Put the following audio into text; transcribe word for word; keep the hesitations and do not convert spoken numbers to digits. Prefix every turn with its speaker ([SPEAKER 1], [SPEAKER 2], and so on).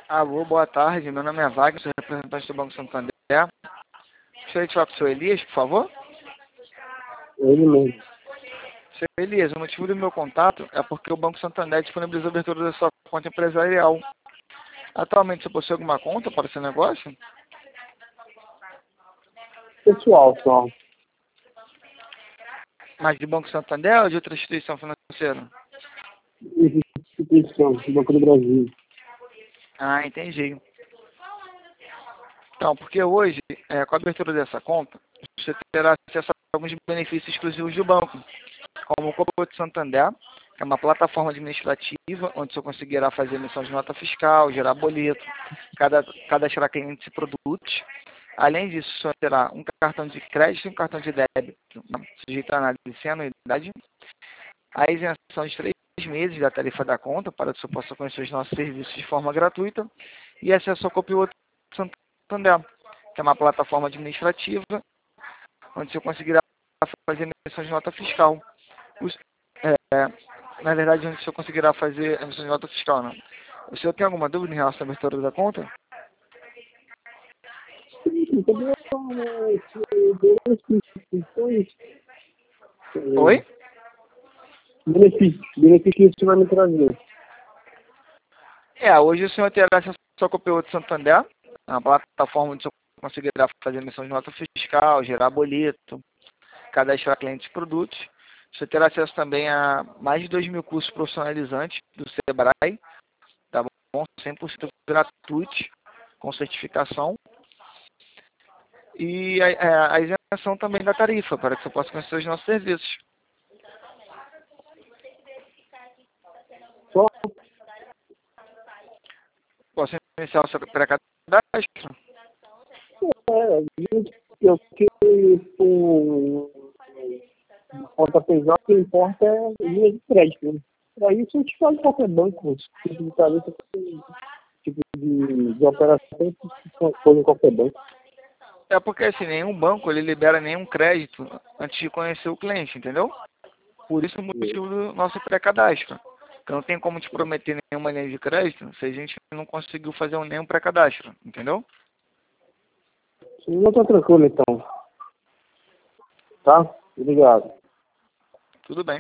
[SPEAKER 1] Alô, boa tarde. Meu nome é Wagner, sou representante do Banco Santander. Gostaria de falar com o senhor Elias, por favor?
[SPEAKER 2] Ele mesmo.
[SPEAKER 1] Senhor Elias, o motivo do meu contato é porque o Banco Santander disponibilizou a abertura da sua conta empresarial. Atualmente, você possui alguma conta para esse negócio?
[SPEAKER 2] Pessoal, só.
[SPEAKER 1] Mas de Banco Santander ou de outra instituição financeira?
[SPEAKER 2] Instituição, Banco do Brasil.
[SPEAKER 1] Ah, entendi. Então, porque hoje, é, com a abertura dessa conta, você terá acesso a alguns benefícios exclusivos do banco, como o Copa de Santander, que é uma plataforma administrativa onde você conseguirá fazer emissão de nota fiscal, gerar boleto, cada, cadastrar clientes e produtos. Além disso, você terá um cartão de crédito e um cartão de débito, sujeito a análise sem anuidade, a isenção de três meses da tarifa da conta, para que você possa conhecer os nossos serviços de forma gratuita, e acesso ao Copa de Santander, que é uma plataforma administrativa onde você conseguirá fazer emissão de nota fiscal. Os, é, na verdade, onde você conseguirá fazer emissão de nota fiscal, não. O senhor tem alguma dúvida em relação à abertura da conta? Oi?
[SPEAKER 2] Benefício. Benefício que isso vai me trazer.
[SPEAKER 1] É, hoje o senhor terá acesso ao Copa de Santander, uma plataforma onde você conseguirá fazer emissão de nota fiscal, gerar boleto, cadastrar clientes e produtos. Você terá acesso também a mais de dois mil cursos profissionalizantes do Sebrae, tá bom? cem por cento gratuitos, com certificação. E a, a, a isenção também da tarifa, para que você possa conhecer os nossos serviços.
[SPEAKER 2] Só
[SPEAKER 1] Posso iniciar o seu pré-cadastro?
[SPEAKER 2] é, eu fiquei com conta pesada, o que importa é linha de crédito. Né? Para isso, a gente faz qualquer banco, tipo de tarifa, tipo de, de operação, que for em qualquer banco.
[SPEAKER 1] É porque assim, nenhum banco ele libera nenhum crédito antes de conhecer o cliente, entendeu? Por isso o motivo do nosso pré-cadastro. Que não tem como te prometer nenhuma linha de crédito se a gente não conseguiu fazer nenhum pré-cadastro, entendeu?
[SPEAKER 2] Não tá tranquilo, então. Tá? Obrigado.
[SPEAKER 1] Tudo bem.